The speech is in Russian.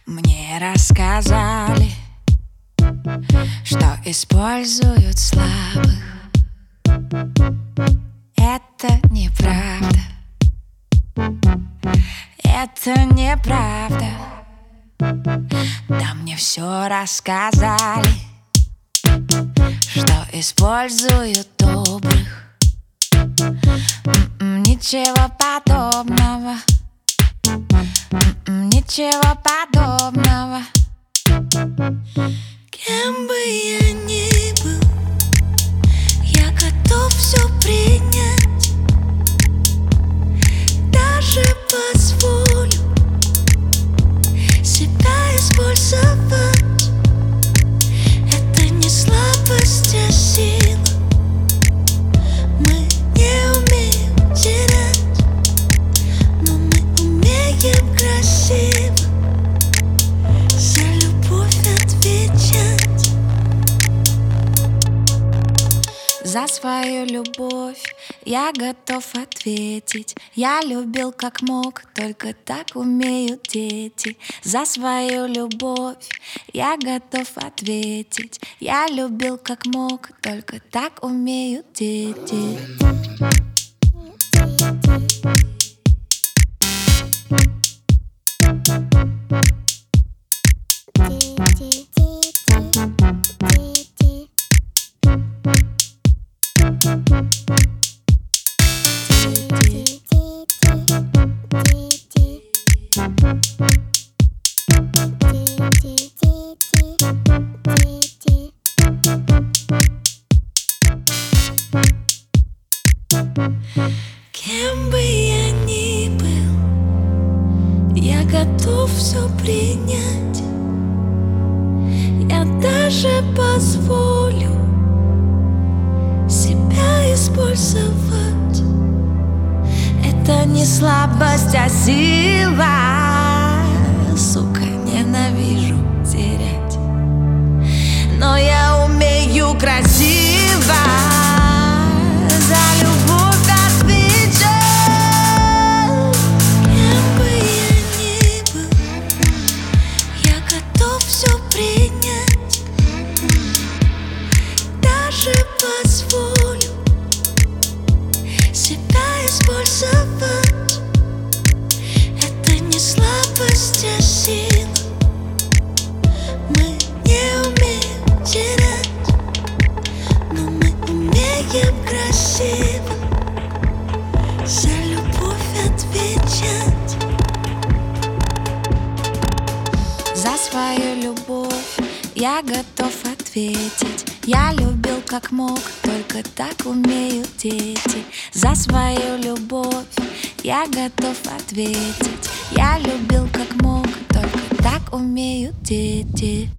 Мне рассказали, что используют слабых. Это неправда. Это неправда. Да мне все рассказали, что используют добрых. Ничего подобного. Ничего подобного. Кем бы я ни был, я готов все принять. Даже позволю себя использовать. Это не слабость, а сила. Мы не умеем терять, но мы умеем красиво за любовь отвечать. За свою любовь я готов ответить. Я любил как мог, только так умеют дети. За свою любовь я готов ответить. Я любил как мог, только так умеют дети. Кем бы я ни был, я готов все принять. Я даже позволю себя использовать. Это не слабость, а сила. Сука, ненавижу терять, но я умею красиво за любовь отвечать. Кем бы я ни был, я готов все принять. Даже позволю себя использовать. Это не слабость, а сила. Мы не умеем терять, но мы умеем красиво за любовь отвечать. За свою любовь я готов ответить. Я любил как мог, только так умеют дети. За свою любовь я готов ответить. Я любил как мог, только так умеют дети.